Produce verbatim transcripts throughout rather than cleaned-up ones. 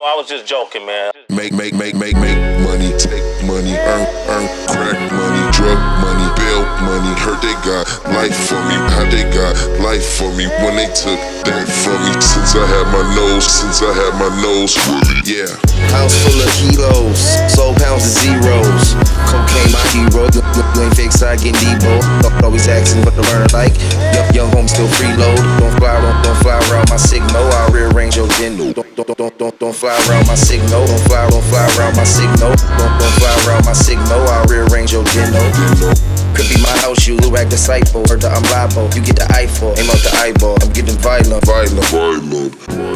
I was just joking, man. Make, make, make, make, make money, take money, earn, earn, crack money, drug money, bail money. Heard they got life for me, how they got life for me when they took that from me. Since I had my nose, since I had my nose fully, yeah. House full of kilos, soul pounds of zeros. Cocaine my hero, you, you, you ain't fake side getting Debo. Always asking what to learn like. Young, young home still freeload. Don't fly, don't, don't fly around my signal. I'll rearrange your gendo. Don't, don't, don't, don't, don't fly around my signal. Don't fly, don't fly around my signal. Don't, don't fly around my signal. I'll rearrange your gendo. Could be my house, you look like disciple. Heard that I'm liable. You get the eyeball, aim out the eyeball. I'm getting violent, violent, violent.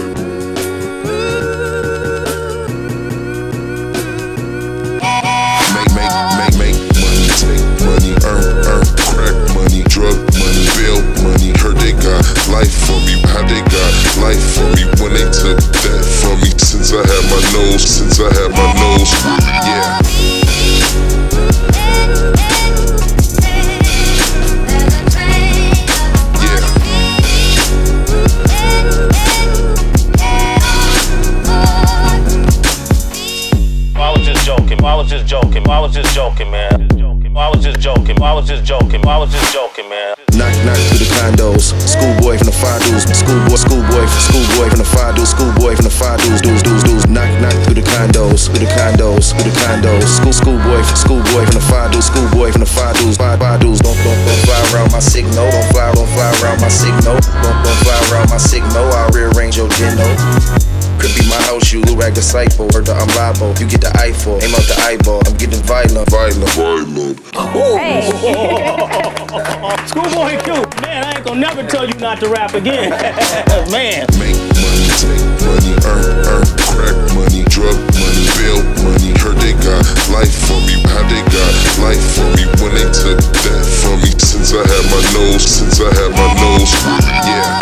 Make, make, make, make money, take money, earn, earn, crack money, drug money, bail money. Heard they got life for me, how they got life for me when they took that from me. Since I had my nose, since I had my nose, yeah. I was just joking. I was just joking. I was just joking, man. I was just joking. I was just joking. I was just joking, man. Knock, knock through the condos. Schoolboy from the five dudes. Schoolboy, schoolboy, schoolboy from the five dudes. Schoolboy from the five dudes. Dudes, dudes, dudes. Knock, knock through the condos. Through the condos. Through the condos. School, schoolboy, schoolboy from the five dudes. Schoolboy from the five dudes. Five, five dudes. Don't, don't, don't fly around my signal. Don't fly, don't fly around my signal. Don't, don't fly around my signal. I'll rearrange your geno. Could be my house, you look like disciple. Heard that I'm liable. You get the eyeball, aim out the eyeball. I'm getting violent, violent, violent. Hey. Schoolboy Q, man, I ain't gonna never tell you not to rap again. Man. Make money, take money, earn, earn, crack money, drug money, bail money. Heard they got life for me, how they got life for me when they took that from me. Since I had my nose, since I had my nose, yeah.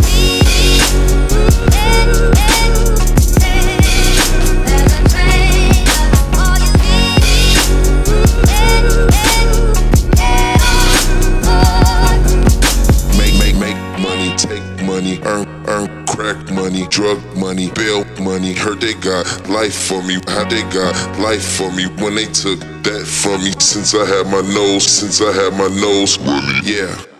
Money, earn, earn, crack money, drug money, bail money. Heard they got life for me, how they got life for me when they took that from me. Since I had my nose, since I had my nose, yeah.